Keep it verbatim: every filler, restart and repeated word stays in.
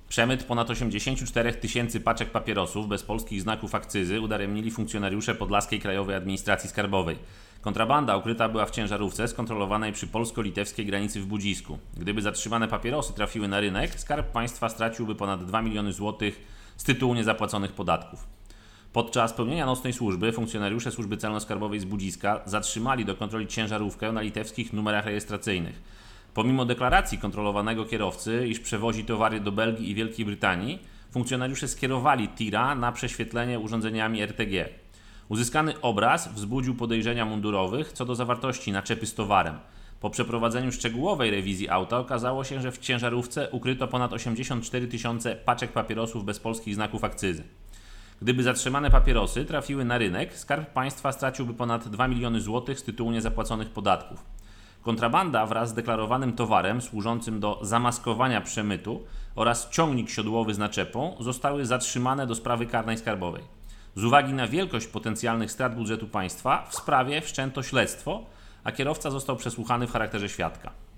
Przemyt ponad osiemdziesiąt cztery tysięcy paczek papierosów bez polskich znaków akcyzy udaremnili funkcjonariusze Podlaskiej Krajowej Administracji Skarbowej. Kontrabanda ukryta była w ciężarówce skontrolowanej przy polsko-litewskiej granicy w Budzisku. Gdyby zatrzymane papierosy trafiły na rynek, Skarb Państwa straciłby ponad dwa miliony złotych z tytułu niezapłaconych podatków. Podczas pełnienia nocnej służby funkcjonariusze Służby Celno-Skarbowej z Budziska zatrzymali do kontroli ciężarówkę na litewskich numerach rejestracyjnych. Pomimo deklaracji kontrolowanego kierowcy, iż przewozi towary do Belgii i Wielkiej Brytanii, funkcjonariusze skierowali tira na prześwietlenie urządzeniami R T G. Uzyskany obraz wzbudził podejrzenia mundurowych co do zawartości naczepy z towarem. Po przeprowadzeniu szczegółowej rewizji auta okazało się, że w ciężarówce ukryto ponad osiemdziesiąt cztery tysiące paczek papierosów bez polskich znaków akcyzy. Gdyby zatrzymane papierosy trafiły na rynek, Skarb Państwa straciłby ponad dwa miliony złotych z tytułu niezapłaconych podatków. Kontrabanda wraz z deklarowanym towarem służącym do zamaskowania przemytu oraz ciągnik siodłowy z naczepą zostały zatrzymane do sprawy karnej skarbowej. Z uwagi na wielkość potencjalnych strat budżetu państwa w sprawie wszczęto śledztwo, a kierowca został przesłuchany w charakterze świadka.